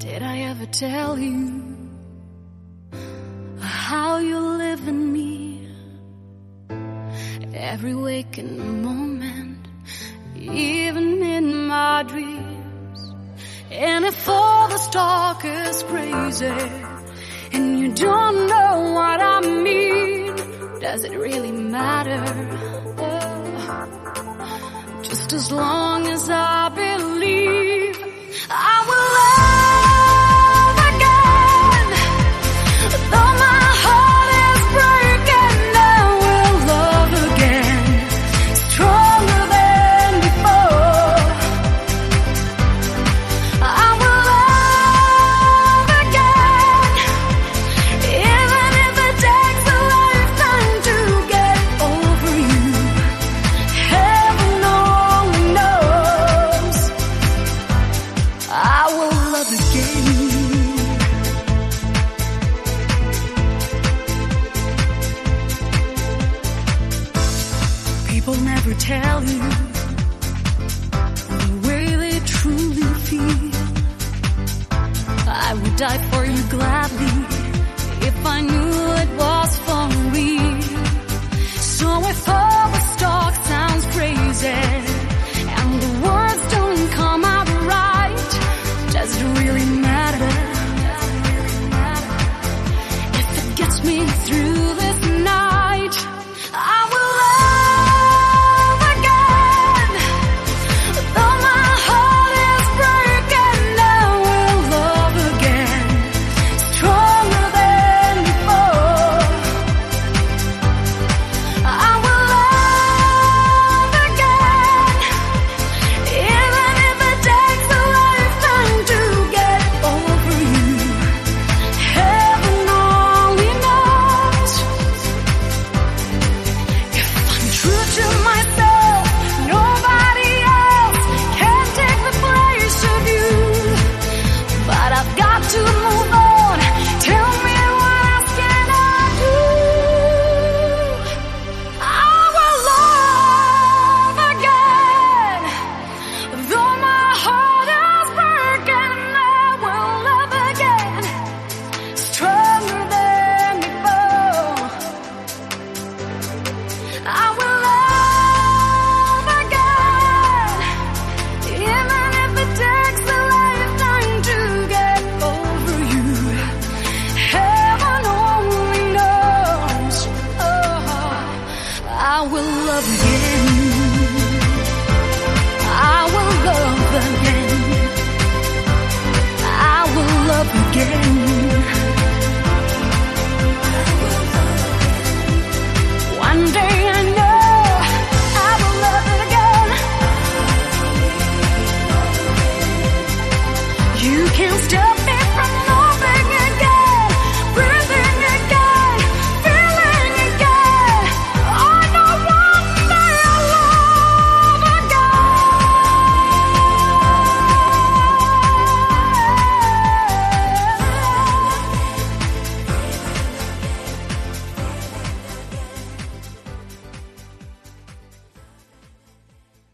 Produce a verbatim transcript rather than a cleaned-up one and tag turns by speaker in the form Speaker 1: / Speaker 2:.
Speaker 1: Did I ever tell you how you live in me? Every waking moment, even in my dreams. And if all the talk is crazy and you don't know what I mean, does it really matter? Oh, just as long as I believe I will love again. Though my heart is breaking, I will love again, stronger than before. I will love again, even if it takes a lifetime to get over you. Heaven only knows. I will love again. People never tell you the way they truly feel. I would die for you gladly if I knew it was for real. So if all the talk sounds crazy and the words don't come out right, does it really matter? If it gets me through this night, I will love again. Though my heart is breaking, I will love again, stronger than before. I will love again, even if it takes a lifetime to get over you. Heaven only knows. If I'm true to myself, nobody else can take the place of you. But I've got to move on. Tell me, what else can I do? I will love again. Though my heart is broken, I will love again, stronger than before. I will love again, even if it takes a lifetime to get over you. Heaven only knows. Oh, I will love again. I will love again. I will love again.